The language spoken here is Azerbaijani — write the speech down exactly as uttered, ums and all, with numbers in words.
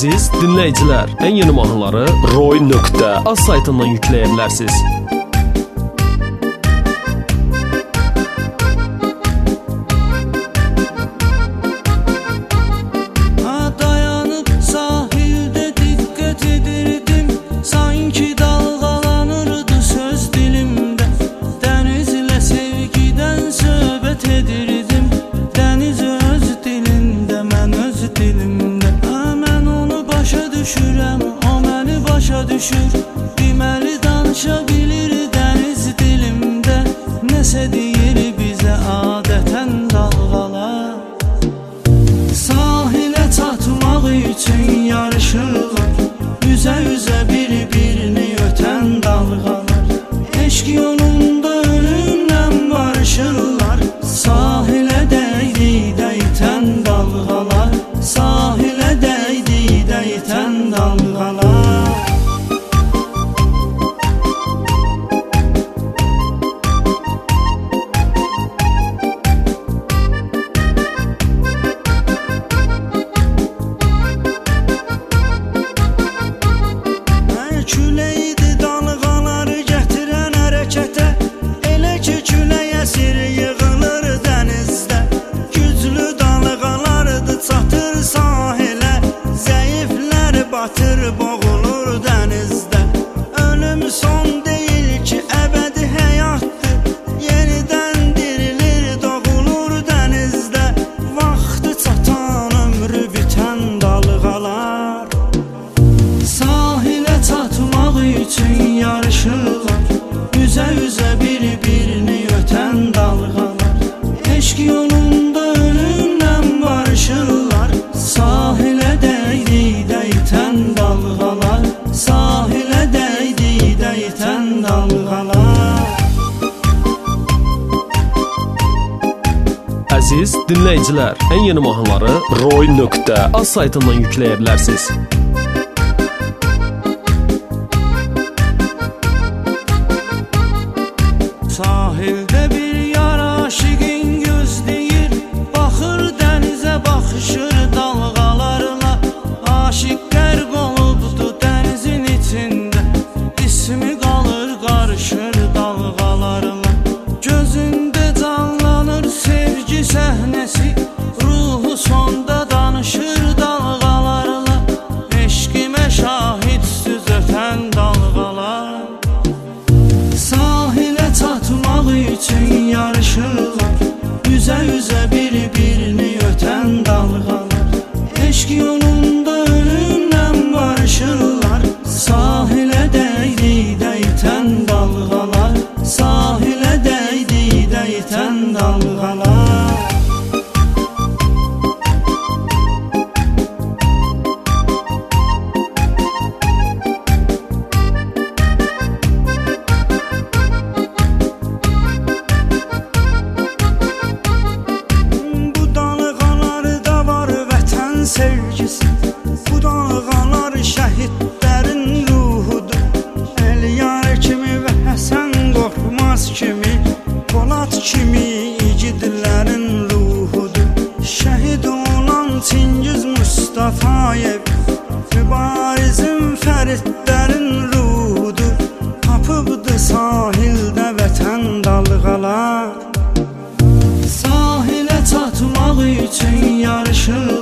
Əziz dinləyicilər, ən yeni mahnıları roy nöqtə az saytından yükləyə bilərsiniz. Düşür, deməli danışa bilir dəniz dilimdə. Nəsə deyir bizə adətən dalğalar. Sahilə çatmaq üçün yarışırlar, üzə-üzə bir-birini ötən dalğalar. Eşq yolunda ölümlə barışırlar, sahilə dəydi dəytən dalğalar. Sahilə dəydi dəytən dalğalar. Küləkdi dalğaları gətirən hərəkətə, elə ki külək əsir yığılır dənizdə. Güclü dalğalardı çatır sahilə, zəiflər batır boğulur dənizdə. Ölüm son deyil ki əbədi həyatdır, yenidən dirilir doğulur dənizdə. Vaxtı çatan ömrü bitən dalğalar. Sahilə çatmaq üçün yarışırlar, üzə-üzə bir-birini ötən dalğalar. Eşq yolunda ölümlə barışırlar, sahilə dəydi dəytən dalğalar. Sahilə dəydi dəytən dalğalar. Əziz dinləyicilər, ən yeni mahnıları roy nöqtə az saytından yükləyə bilərsiniz. Sahildə bir yar aşiqin gözləyir, baxır dənizə baxışır dalğalarla. Aşiq qərq olubdu dənizin içində, ismi qalır qarışır dalğalarla. Gözündə canlanır sevgi səhnəsi, ruhu sonda danışır dalğalarla. Eşqimə şahidsiz ötən dalğalar. Sahilə çatmaq üçün yarışırlar, üzə-üzə bir-birini ötən dalğalar. Eşq yolunda ölümlə barışırlar, sahilə dəydi dəytən dalğalar. Sahilə dəydi dəytən dalğalar. Sevgisi, bu dalğalar şəhidlərin ruhudur. Əliyar kimi və Həsən Qorxmaz kimi, Polad kimi igidlərin ruhudur. Şəhid olan Çingiz Mustafayev, mübarizin fəridlərin ruhudur. Tapıbdı sahildə vətən dalğalar. Sahilə çatmaq üçün yarışır,